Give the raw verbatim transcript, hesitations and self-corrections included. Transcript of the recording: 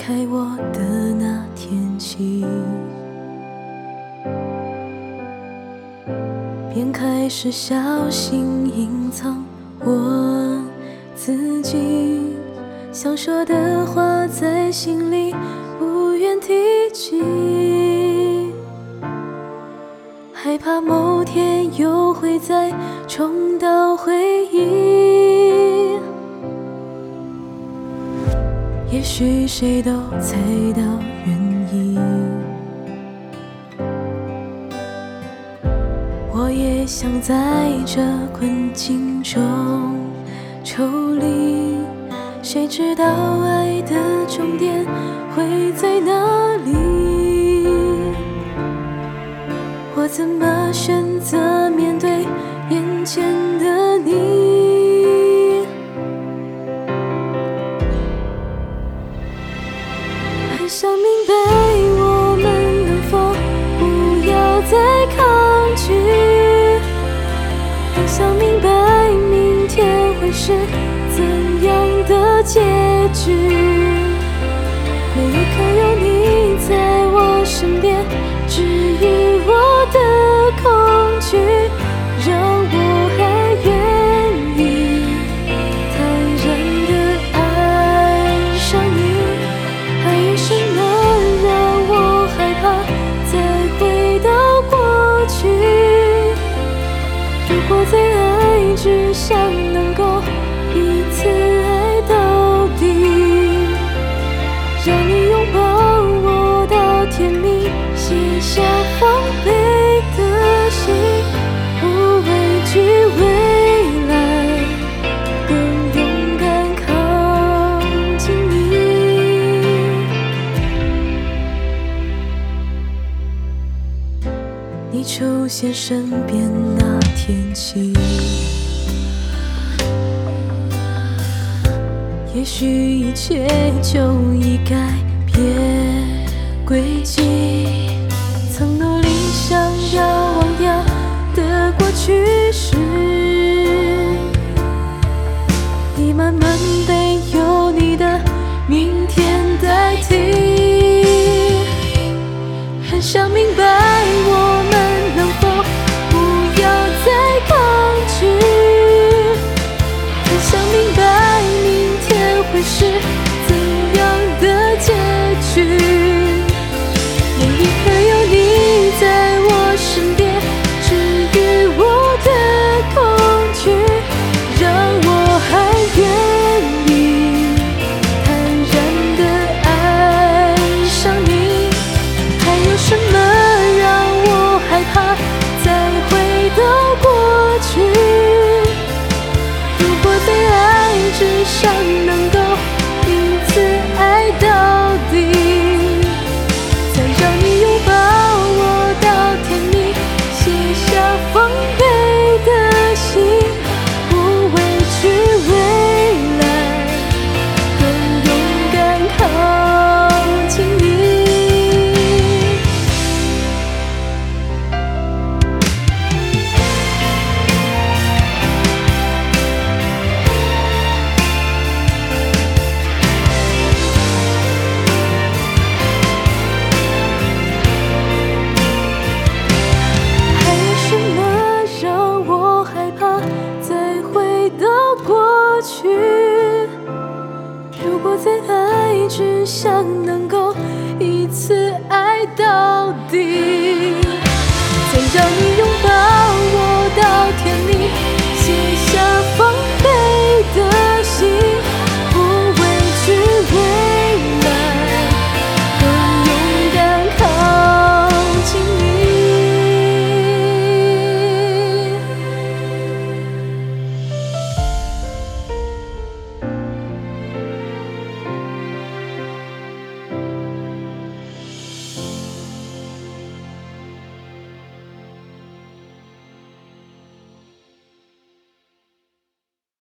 开我的那天起，便开始小心隐藏我自己，想说的话在心里不愿提起，害怕某天又会再重蹈回忆。也许谁都猜到原因，我也想在这困境中抽离，谁知道爱的终点会在哪里？我怎么选择面对眼前的你？很想明白，我们能否不要再抗拒？很想明白，明天会是怎样的结局？每一刻有你在我身边，治愈我的恐惧，让我还愿意坦然地爱上你。还有什么让我害怕再回到过去？如果在爱只想能够彼此爱到底，让你拥抱我到天明，卸下防备的心，不畏惧未来，更勇敢靠近你。你出现身边那天起，也许一切就已改变轨迹，曾努力想要忘掉的过去式，已慢慢被有你的明天代替。很想明白，我们能否不要再抗拒？很想明白，明天会是怎样的结局？每一刻有你在我身边，治愈我的恐惧，让我还愿意坦然地爱上你。还有什么让我害怕再回到过去？如果在爱之上能够彼此爱到底，再让你拥抱我到天明，卸下防备的心，不畏惧未来，更勇敢靠近你。还有什么让我害怕再回到过去？如果在爱只想能够一次爱到底。